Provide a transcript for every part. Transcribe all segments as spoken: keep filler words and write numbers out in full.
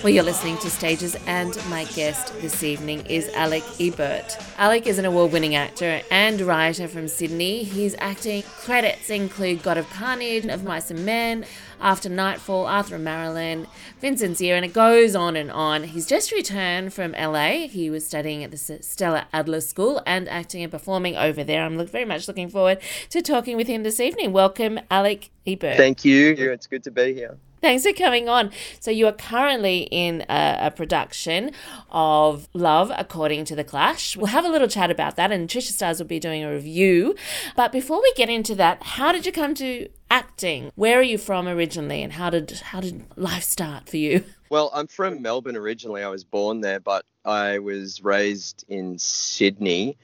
Well, you're listening to Stages, and my guest this evening is Alec Ebert. Alec is an award-winning actor and writer from Sydney. His acting credits include God of Carnage, Of Mice and Men, After Nightfall, Arthur and Marilyn, Vincent's Ear, and it goes on and on. He's just returned from L A. He was studying at the Stella Adler School and acting and performing over there. I'm look, very much looking forward to talking with him this evening. Welcome, Alec Ebert. Thank you. It's good to be here. Thanks for coming on. So you are currently in a, a production of Love According to the Clash. We'll have a little chat about that, and Trisha Stars will be doing a review. But before we get into that, how did you come to acting? Where are you from originally, and how did how did life start for you? Well, I'm from Melbourne originally. I was born there, but I was raised in Sydney.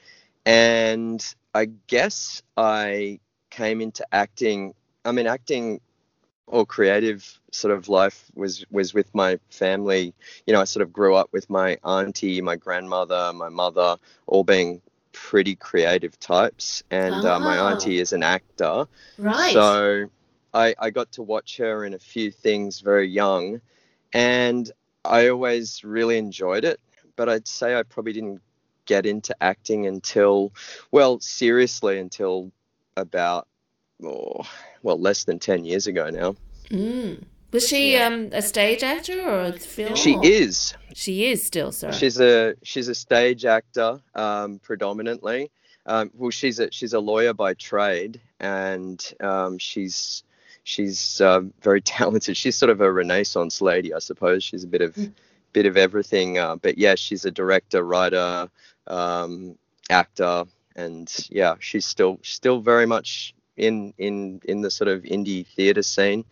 And I guess I came into acting. I mean, acting or creative sort of life was was with my family. You know, I sort of grew up with my auntie, my grandmother, my mother, all being pretty creative types, and oh. uh, my auntie is an actor. Right. So I, I got to watch her in a few things very young, and I always really enjoyed it. But I'd say I probably didn't get into acting until, well, seriously, until about, oh, well, less than ten years ago now. Mm. Was she um, a stage actor or a film? She is. She is still, sir. She's a she's a stage actor, um, predominantly. Um, well, she's a she's a lawyer by trade, and um, she's she's uh, very talented. She's sort of a Renaissance lady, I suppose. She's a bit of mm. bit of everything. Uh, but yeah, she's a director, writer, um, actor, and yeah, she's still still very much in in in the sort of indie theatre scene.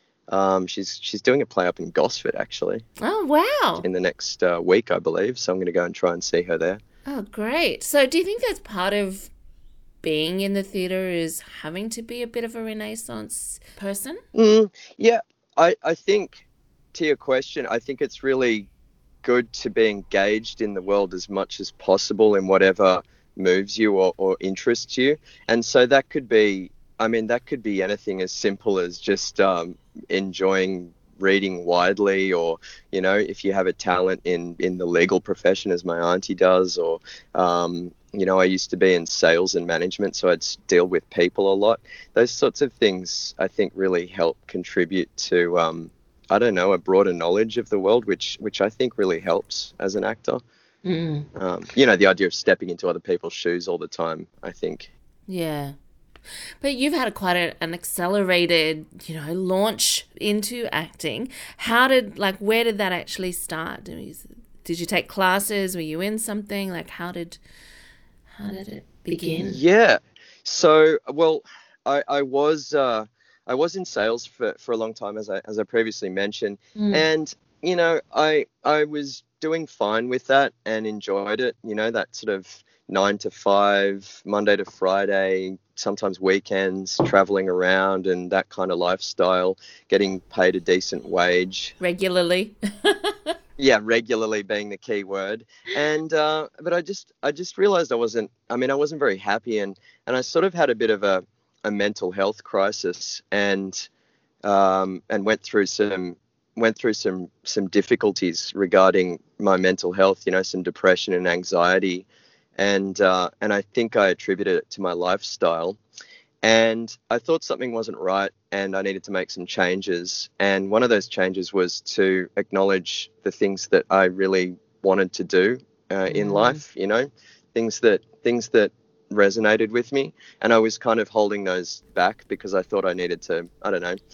Um, she's she's doing a play up in Gosford, actually. Oh, wow. In the next uh, week, I believe. So I'm going to go and try and see her there. Oh, great. So do you think that's part of being in the theatre is having to be a bit of a Renaissance person? Mm, yeah, I, I think, to your question, I think it's really good to be engaged in the world as much as possible in whatever moves you or, or interests you. And so that could be, I mean, that could be anything as simple as just um, enjoying reading widely, or, you know, if you have a talent in, in the legal profession, as my auntie does, or, um, you know, I used to be in sales and management, so I'd deal with people a lot. Those sorts of things, I think, really help contribute to, um, I don't know, a broader knowledge of the world, which which I think really helps as an actor. Mm. Um, you know, the idea of stepping into other people's shoes all the time, I think. Yeah. But you've had a, quite a, an accelerated, you know, launch into acting. How did, like, where did that actually start? Did you take classes? Were you in something? Like, how did, how did it begin? Yeah. So, well, I, I was, uh, I was in sales for, for a long time, as I, as I previously mentioned. Mm. And, you know, I, I was doing fine with that and enjoyed it, you know, that sort of nine to five, Monday to Friday, sometimes weekends, traveling around and that kind of lifestyle, getting paid a decent wage. Regularly. Yeah, regularly being the key word. And, uh, but I just, I just realized I wasn't, I mean, I wasn't very happy, and, and I sort of had a bit of a, a mental health crisis, and, um, and went through some, went through some, some difficulties regarding my mental health, you know, some depression and anxiety. And uh, and I think I attributed it to my lifestyle. And I thought something wasn't right and I needed to make some changes. And one of those changes was to acknowledge the things that I really wanted to do uh, in mm. life, you know, things that things that resonated with me. And I was kind of holding those back because I thought I needed to, I don't know,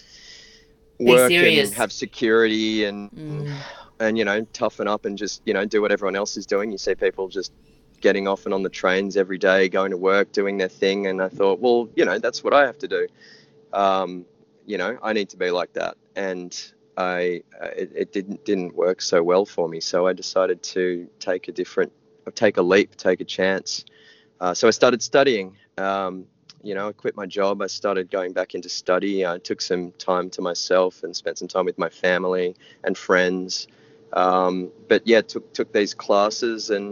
work and have security and, mm. and, you know, toughen up and just, you know, do what everyone else is doing. You see people just getting off and on the trains every day, going to work, doing their thing. And I thought, well, you know, that's what I have to do. Um, you know, I need to be like that. And I, uh, it, it didn't, didn't work so well for me. So I decided to take a different, take a leap, take a chance. Uh, so I started studying, um, you know, I quit my job. I started going back into study. I took some time to myself and spent some time with my family and friends. Um, but yeah, took, took these classes and,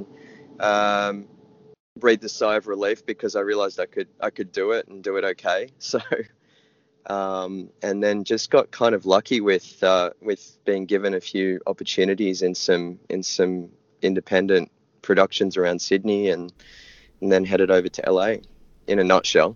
um breathed a sigh of relief because I realized I could I could do it and do it okay. So Um, and then just got kind of lucky with uh, with being given a few opportunities in some in some independent productions around Sydney, and, and then headed over to L A in a nutshell.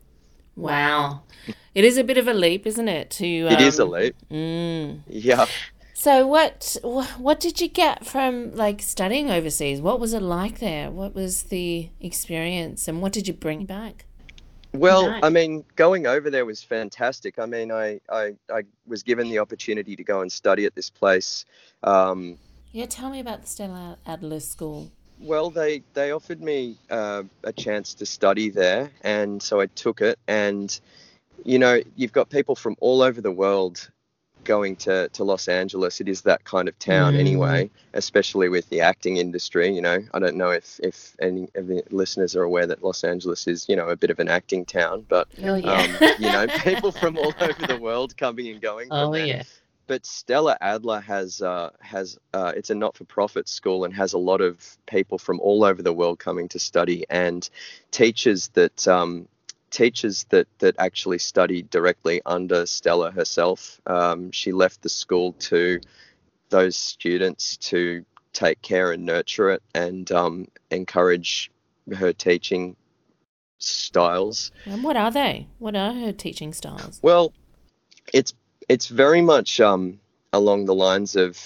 Wow. It is a bit of a leap, isn't it? To um, It is a leap. Mm. Yeah. So what what did you get from like studying overseas? What was it like there? What was the experience, and what did you bring back? Well, Nice. I mean, going over there was fantastic. I mean, I, I, I was given the opportunity to go and study at this place. Um, Yeah, tell me about the Stella Adler School. well, they, they offered me uh, a chance to study there, and so I took it. And, you know, you've got people from all over the world going to, to Los Angeles. It is that kind of town anyway, especially with the acting industry. You know, I don't know if, if any of the listeners are aware that Los Angeles is, you know, a bit of an acting town, but, Oh yeah. um, you know, people from all over the world coming and going from Oh there. yeah. But Stella Adler has, uh, has uh, it's a not-for-profit school and has a lot of people from all over the world coming to study, and teachers that, um, teachers that that actually studied directly under Stella herself. Um, she left the school to those students to take care and nurture it, and um, encourage her teaching styles. And what are they? What are her teaching styles? Well, it's it's very much um, along the lines of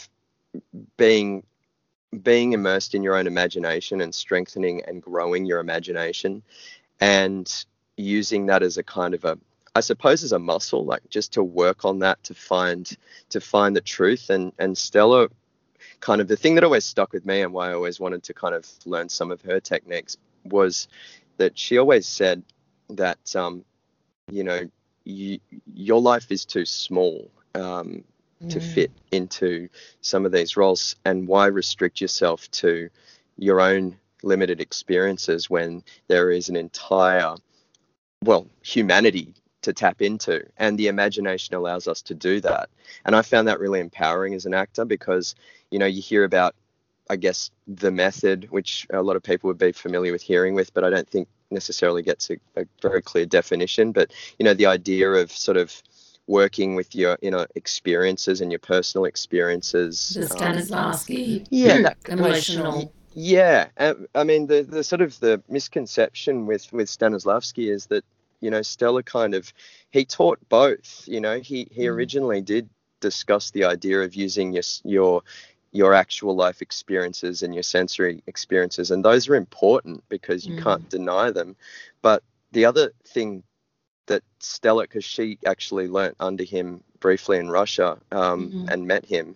being being immersed in your own imagination and strengthening and growing your imagination, and using that as a kind of a, I suppose, as a muscle, like just to work on that, to find to find the truth. And and Stella, kind of the thing that always stuck with me and why I always wanted to kind of learn some of her techniques was that she always said that um, you know, you, your life is too small um, to Mm. fit into some of these roles, and why restrict yourself to your own limited experiences when there is an entire, well, humanity to tap into, and the imagination allows us to do that. And I found that really empowering as an actor, because, you know, you hear about, I guess, the method, which a lot of people would be familiar with hearing with, but I don't think necessarily gets a, a very clear definition. But, you know, the idea of sort of working with your, you know, experiences and your personal experiences. The Stanislavski. Um, yeah, that Emotional. yeah, uh, I mean, the, the sort of the misconception with, with Stanislavski is that, you know, Stella kind of, he taught both. You know, he, he Mm. originally did discuss the idea of using your, your, your actual life experiences and your sensory experiences. And those are important because you Mm. can't deny them. But the other thing that Stella, because she actually learnt under him briefly in Russia um, Mhm. and met him,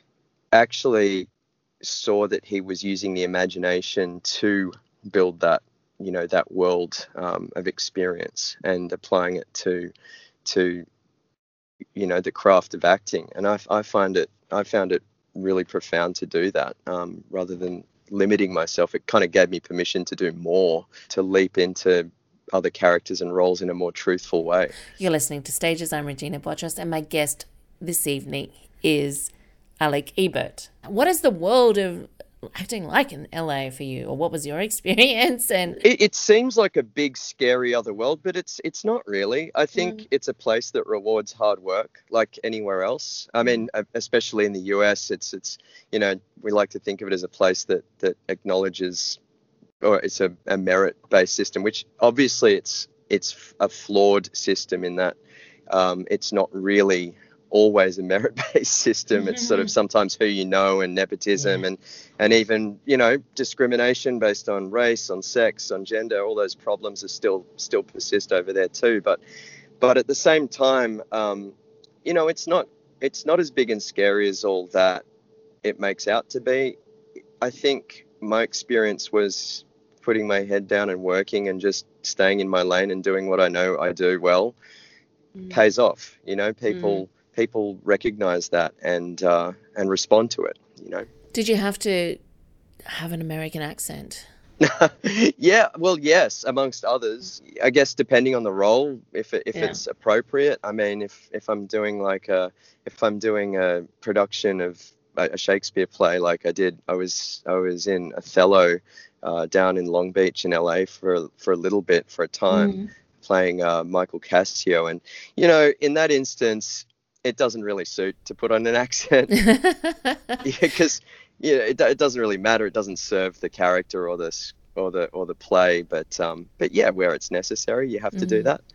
actually saw that he was using the imagination to build that, you know, that world um, of experience, and applying it to, to, you know, the craft of acting. And I, I find it, I found it really profound to do that, um, rather than limiting myself. It kind of gave me permission to do more, to leap into other characters and roles in a more truthful way. You're listening to Stages. I'm Regina Botros, and my guest this evening is Alec Ebert. What is the world of acting like in L A for you, or what was your experience? And It, it seems like a big, scary other world, but it's it's not really. I think Mm. it's a place that rewards hard work, like anywhere else. I mean, uh, especially in the U S, it's it's you know, we like to think of it as a place that that acknowledges, or it's a, a merit-based system, which obviously it's it's a flawed system in that um, it's not really always a merit-based system. It's sort of sometimes who you know, and nepotism, Yeah. and and even, you know, discrimination based on race, on sex, on gender. All those problems are still still persist over there too. But but at the same time, um, you know, it's not it's not as big and scary as all that it makes out to be. I think my experience was putting my head down and working and just staying in my lane and doing what I know I do well Mm. pays off. You know, people people recognize that and uh, and respond to it. You know. Did you have to have an American accent? Yeah, well, yes, amongst others. I guess depending on the role, if it, if Yeah. it's appropriate. I mean, if if I'm doing like a if I'm doing a production of a a Shakespeare play, like I did, I was I was in Othello uh, down in Long Beach in L A for for a little bit for a time. Mm. playing uh, Michael Cassio, and you know, in that instance, it doesn't really suit to put on an accent because yeah, it, it doesn't really matter. It doesn't serve the character or the or the or the play, but um, but yeah, where it's necessary, you have to do that.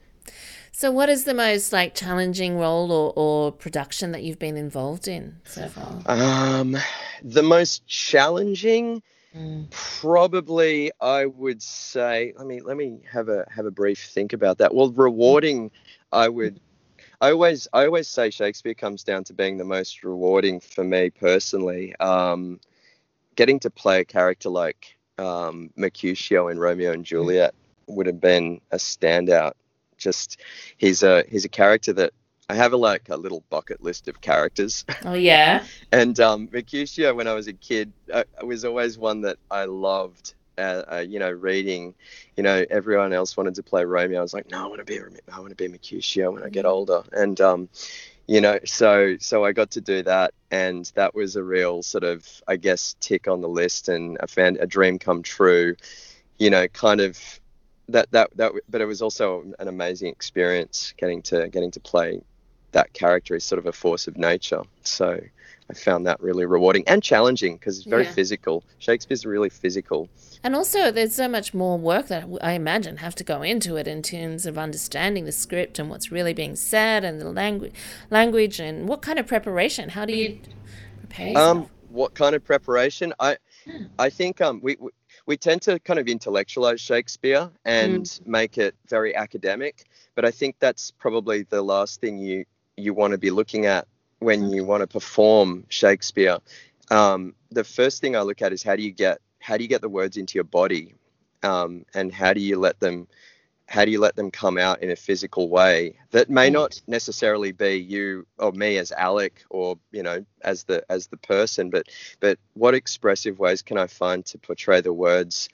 So what is the most like challenging role or, or production that you've been involved in so far? Um, the most challenging, mm. probably I would say. Let me let me have a have a brief think about that. Well, rewarding, I would. I always I always say Shakespeare comes down to being the most rewarding for me personally. Um, getting to play a character like um, Mercutio in Romeo and Juliet would have been a standout. Just he's a he's a character that I have a like a little bucket list of characters. Oh yeah. And um, Mercutio, when I was a kid, uh, was always one that I loved. Uh, uh, you know, reading. You know, everyone else wanted to play Romeo. I was like, no, I want to be I want to be Mercutio when I get older. And um, you know, so so I got to do that, and that was a real sort of, I guess, tick on the list, and I found a dream come true. You know, kind of. That, that that but it was also an amazing experience getting to getting to play that character as sort of a force of nature. So I found that really rewarding and challenging because it's very yeah. physical. Shakespeare's really physical. And also there's so much more work that I imagine have to go into it in terms of understanding the script and what's really being said and the language language and what kind of preparation. How do you prepare yourself? Um, what kind of preparation? I hmm. I think um we, we We tend to kind of intellectualize Shakespeare and mm. make it very academic, but I think that's probably the last thing you, you want to be looking at when you want to perform Shakespeare. Um, the first thing I look at is how do you get how do you get the words into your body, um, and how do you let them how do you let them come out in a physical way that may not necessarily be you or me as Alec or, you know, as the as the person, but but what expressive ways can I find to portray the words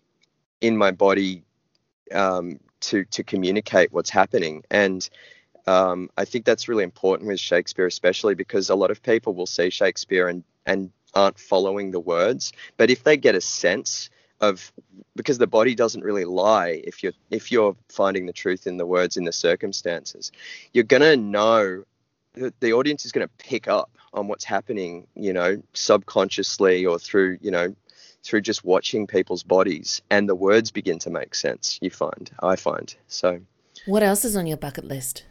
in my body um, to to communicate what's happening. And um, I think that's really important with Shakespeare, especially because a lot of people will see Shakespeare and and aren't following the words, but if they get a sense of, because the body doesn't really lie if you're if you're finding the truth in the words, in the circumstances, you're gonna know that the audience is going to pick up on what's happening, you know, subconsciously or through, you know, through just watching people's bodies, and the words begin to make sense. You find, I find. So, what else is on your bucket list?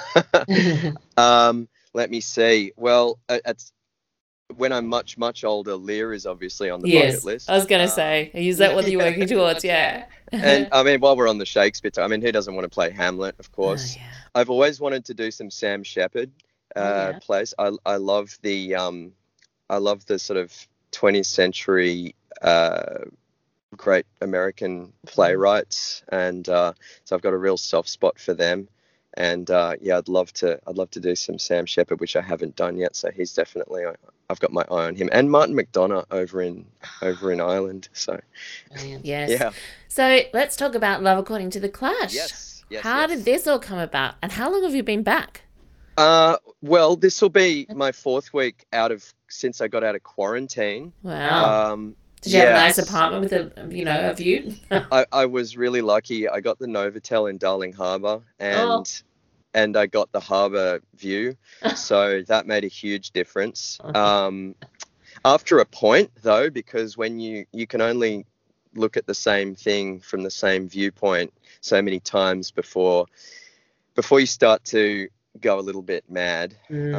um, let me see. Well, it's. When I'm much, much older, Lear is obviously on the yes, bucket list. I was going to um, say, is that what you're working towards? Yeah. And I mean, while we're on the Shakespeare, I mean, who doesn't want to play Hamlet, of course? Oh, yeah. I've always wanted to do some Sam Shepard uh, oh, yeah. plays. I I love the um, I love the sort of twentieth century uh, great American playwrights, and uh, so I've got a real soft spot for them. And uh, yeah, I'd love to. I'd love to do some Sam Shepard, which I haven't done yet. So he's definitely. I've got my eye on him, and Martin McDonagh over in over in Ireland. So yes, yeah. So let's talk about Love According to the Clash. Yes. yes how yes. did this all come about, and how long have you been back? Uh, well, this will be my fourth week out of since I got out of quarantine. Wow. Um, Did you yeah. have a nice apartment with a, you know, a view? I, I was really lucky. I got the Novotel in Darling Harbour, and oh. and I got the harbour view, so that made a huge difference. Um, after a point, though, because when you you can only look at the same thing from the same viewpoint so many times before before you start to go a little bit mad. Mm.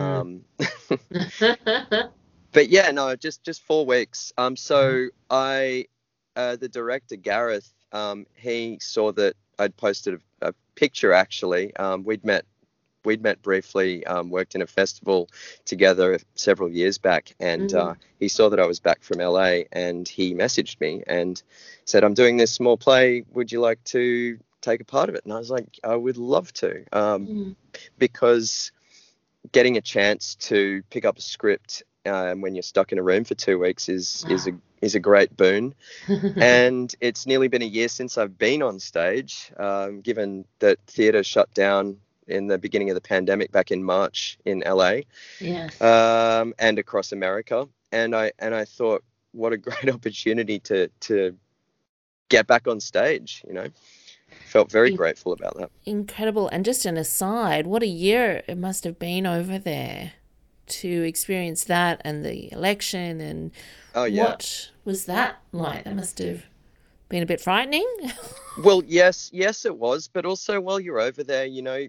Um, But yeah, no, just, just four weeks. Um, so I, uh, the director Gareth, um, he saw that I'd posted a, a picture. Actually, um, we'd met, we'd met briefly, um, worked in a festival together several years back, and mm. uh, he saw that I was back from L A, and he messaged me and said, "I'm doing this small play. Would you like to take a part of it?" And I was like, "I would love to," um, mm. because getting a chance to pick up a script. Um, when you're stuck in a room for two weeks is wow. is a is a great boon. And it's nearly been a year since I've been on stage, um, given that theatre shut down in the beginning of the pandemic back in March in L A. Yes. Um, and across America. And I and I thought, what a great opportunity to to get back on stage, you know. felt very grateful about that. Incredible. And just an aside, what a year it must have been over there to experience that and the election. And Oh, yeah. what was that like? That must have been a bit frightening. Well, yes, yes, it was. But also, while you're over there, you know,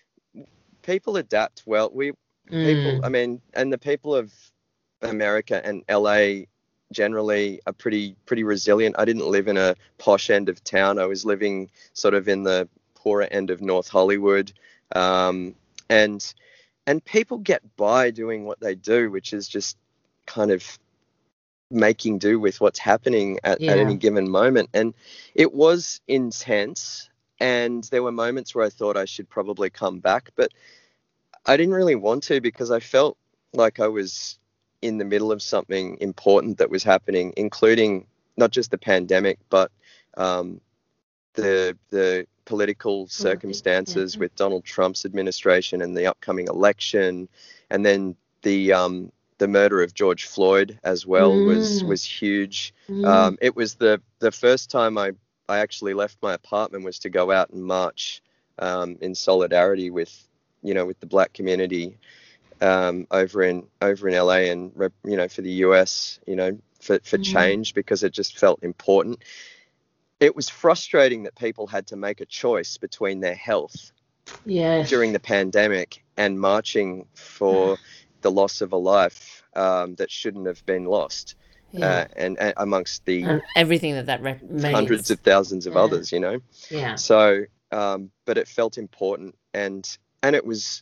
people adapt well. We people, I mean, and the people of America and L A generally are pretty pretty resilient. I didn't live in a posh end of town. I was living sort of in the poorer end of North Hollywood, um, and and people get by doing what they do, which is just kind of making do with what's happening at, Yeah. at any given moment. And it was intense, and there were moments where I thought I should probably come back, but I didn't really want to, because I felt like I was in the middle of something important that was happening, including not just the pandemic, but um, the the political circumstances with Donald Trump's administration and the upcoming election, and then the um, the murder of George Floyd as well was was huge. Um, it was the the first time I I actually left my apartment was to go out and march um, in solidarity with you know with the Black community um, over in over in L A, and you know for the U S, you know for for change, because it just felt important. It was frustrating that people had to make a choice between their health Yes. during the pandemic and marching for the loss of a life um, that shouldn't have been lost, Yeah. uh, and, and amongst the And everything that that rep- means. hundreds of thousands of Yeah. others, you know. Yeah. So, um, but it felt important, and and it was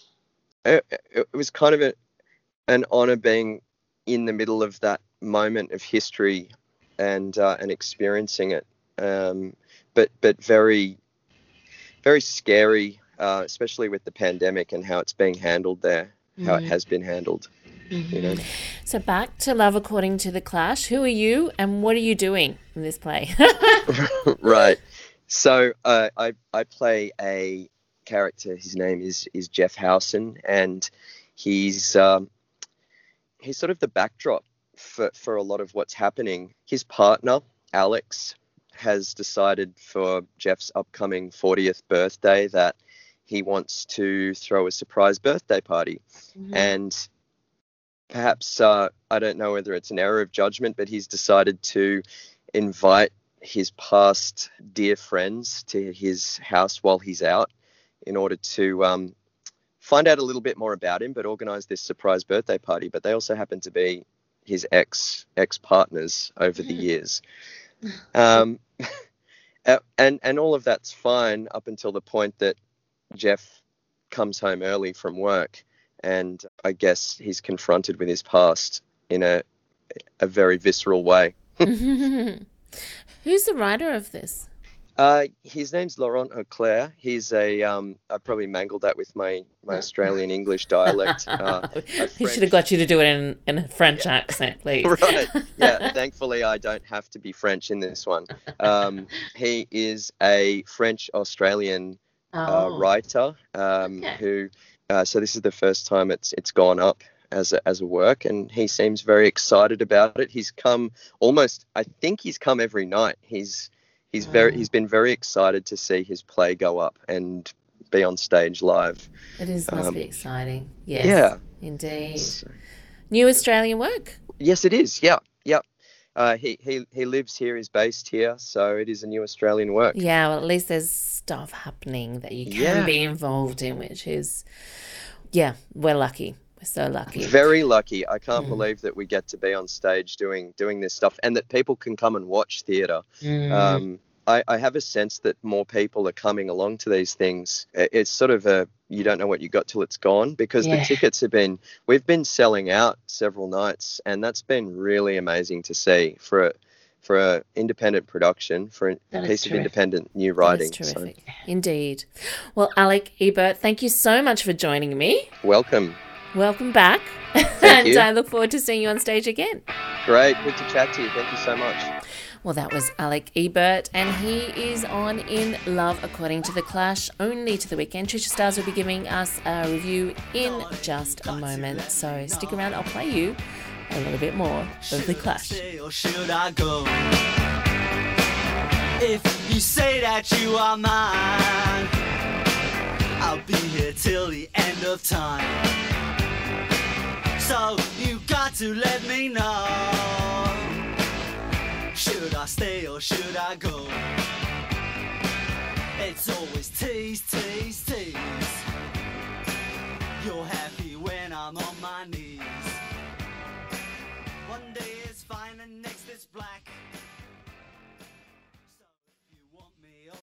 it, it was kind of a, an honor being in the middle of that moment of history and uh, and experiencing it. Um, but but very very scary, uh, especially with the pandemic and how it's being handled there, how it has been handled. You know. So back to Love According to the Clash. Who are you and what are you doing in this play? Right. So uh, I I play a character. His name is is Jeff Howson, and he's um, he's sort of the backdrop for for a lot of what's happening. His partner Alex has decided for Jeff's upcoming fortieth birthday that he wants to throw a surprise birthday party, and perhaps uh, I don't know whether it's an error of judgment, but he's decided to invite his past dear friends to his house while he's out in order to um, find out a little bit more about him, but organize this surprise birthday party. But they also happen to be his ex ex partners over the years. Um, and and all of that's fine up until the point that Jeff comes home early from work, and I guess he's confronted with his past in a a very visceral way. Who's the writer of this? Uh, his name's Laurent Auclair. He's a, um, I probably mangled that with my, my Australian English dialect. Uh, a He French- should have got you to do it in, in a French accent, please. Right. Yeah. Thankfully, I don't have to be French in this one. Um, he is a French-Australian uh, Oh. writer um, Okay. who, uh, so this is the first time it's it's gone up as a, as a work, and he seems very excited about it. He's come almost, I think he's come every night. He's He's very he's been very excited to see his play go up and be on stage live. It is must Um, be exciting. Yes. yeah. Indeed. New Australian work. Yes, it is. Yeah, yeah. Uh, he he he lives here. He's based here, so it is a new Australian work. Yeah, well, at least there's stuff happening that you can Yeah. be involved in, which is, yeah, we're lucky. We're so lucky. Very lucky. I can't Mm. believe that we get to be on stage doing doing this stuff, and that people can come and watch theatre. Mm. Um, I, I have a sense that more people are coming along to these things. It- It's sort of a you don't know what you got till it's gone, because Yeah. the tickets have been we've been selling out several nights, and that's been really amazing to see for a for a independent production, for a That is piece of terrific. independent new That writing. is So terrific. Indeed. Well, Alec Ebert, thank you so much for joining me. welcome. Welcome back. and you. I look forward to seeing you on stage again. Great, good to chat to you. Thank you so much. Well, that was Alec Ebert, and he is on In Love According to the Clash, only to the weekend. Trisha Stars will be giving us a review in just a moment, so stick around. I'll play you a little bit more of The Clash. Stay or should I go? If you say that you are mine, I'll be here till the end of time. So you got to let me know, should I stay or should I go? It's always tease, tease, tease.